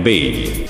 be.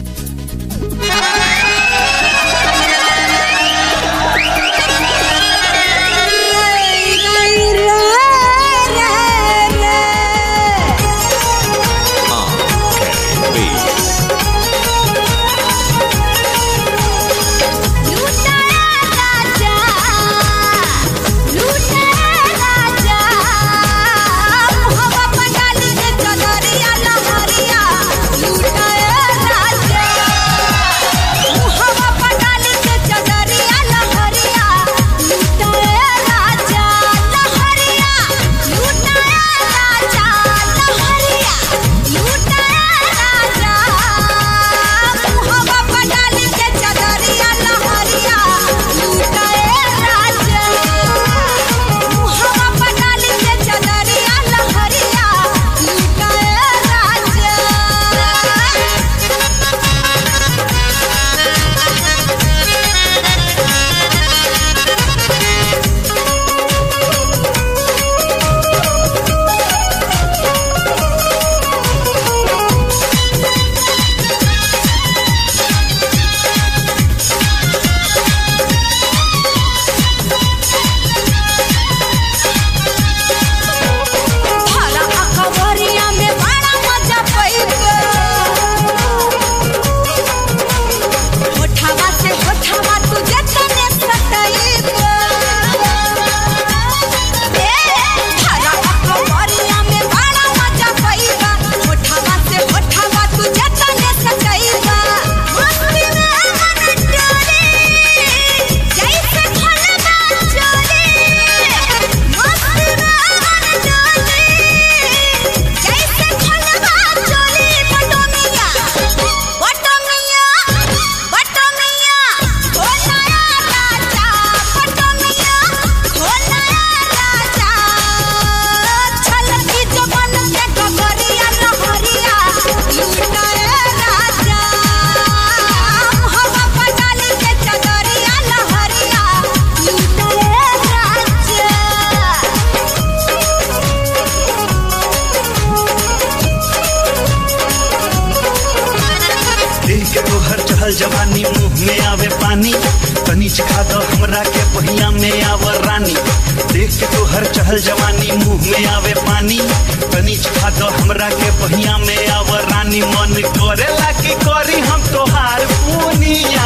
जवानी मुंह में आवे पानी, तनी चखा दो हमरा के पहिया में आवर रानी। देख के तोहर चहल जवानी मुंह में आवे पानी, तनी चखा दो हमरा के पहिया में आवर रानी। मन करेला कि करी हम तोहार पुनिया,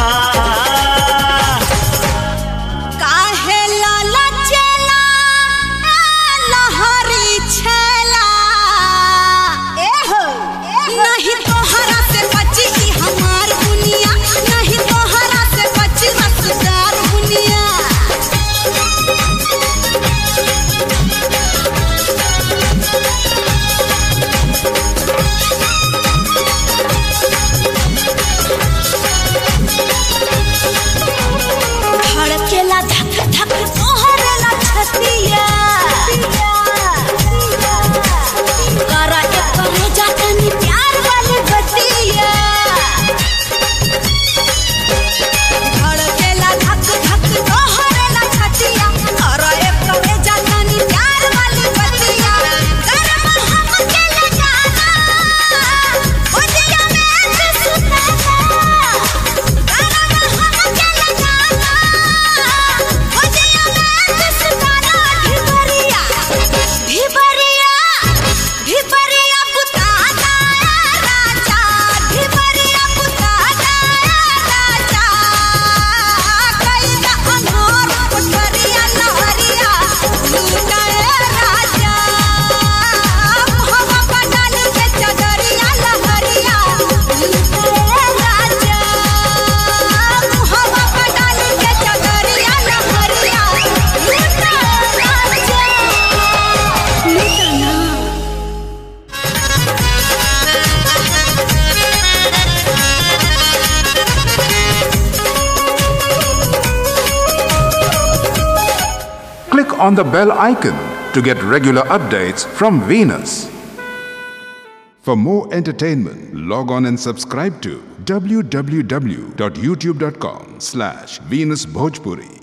काहे लाला चला लहरी छला एहो नहीं तोहरा से बची की हमार दुनिया, नहीं तोहरा से बची मसदार दुनिया। धड़केला धक धक तोहरेला छतिया, करा एक करे जातनी प्यार वाली बतिया। धड़केला धक धक तोहरेला छतिया, करा एक करे जातनी प्यार वाली बतिया। गरमा हमके लगाना बतिया में सुताना, गरमा हमके लगाना बतिया में सुताना। ढिबरिया ढिबरिया ढिबरिया बुताना राजा, ढिबरिया बुताना राजा। कैला अनोर कोठरिया लहरिया लूटाए राजा, हवा पटाली के चदरिया लहरिया लूटाए राजा, हवा पटाली के चदरिया लहरिया लूटाए राजा। लूटाना Click on the bell icon to get regular updates from Venus. For more entertainment, log on and subscribe to www.youtube.com/Venus Bhojpuri.